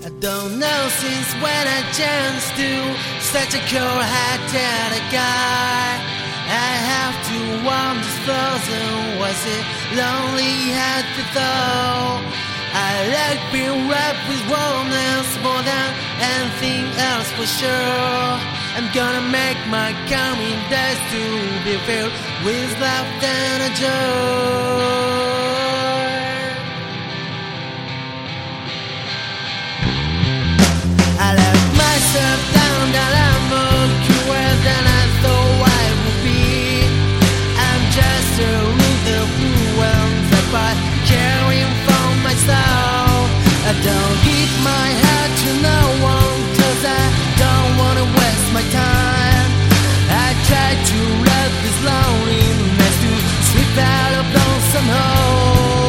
I don't know since when I chanced to such a cold-hearted guy. I have to warm this frozen. Was it lonely at the door? I like being wrapped with warmness more than anything else for sure. I'm gonna make my coming days to be filled with laughter and joy. I let myself down that I'm more cruel than I thought I would be. I'm just a little fool that by caring for myself. I don't give my heart to no one, 'cause I don't wanna waste my time. I try to let this loneliness to sweep out of lonesome hole.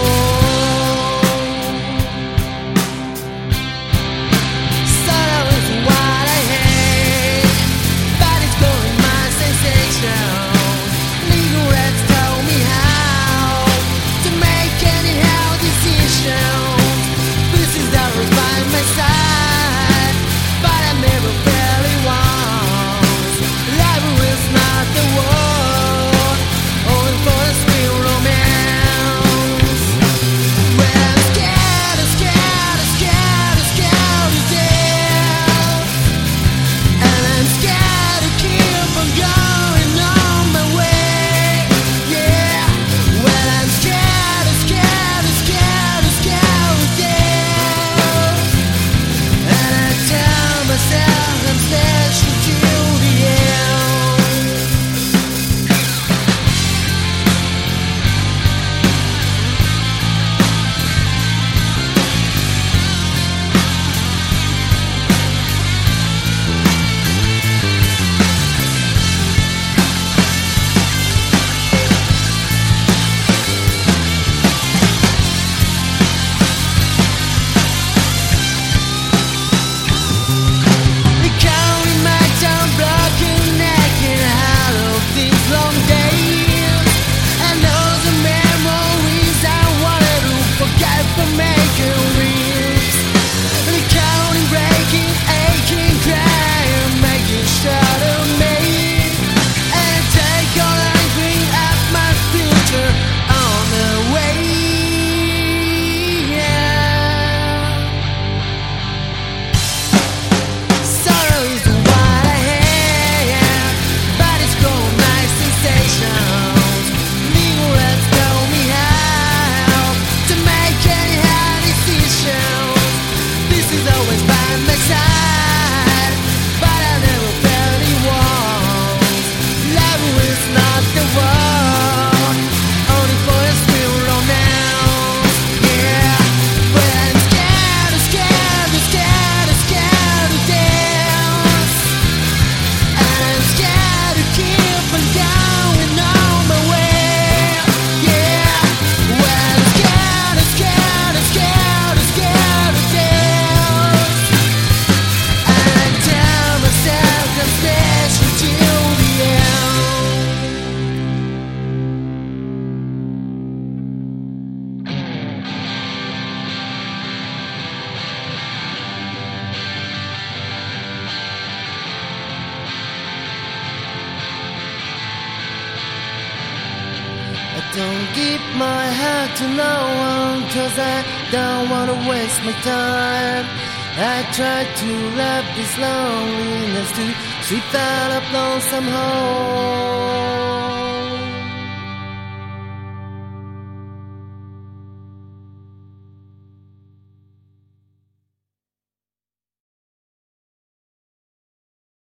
I don't give my heart to no one, 'cause I don't wanna waste my time. I try to let this loneliness to sweep out of lonesome hole.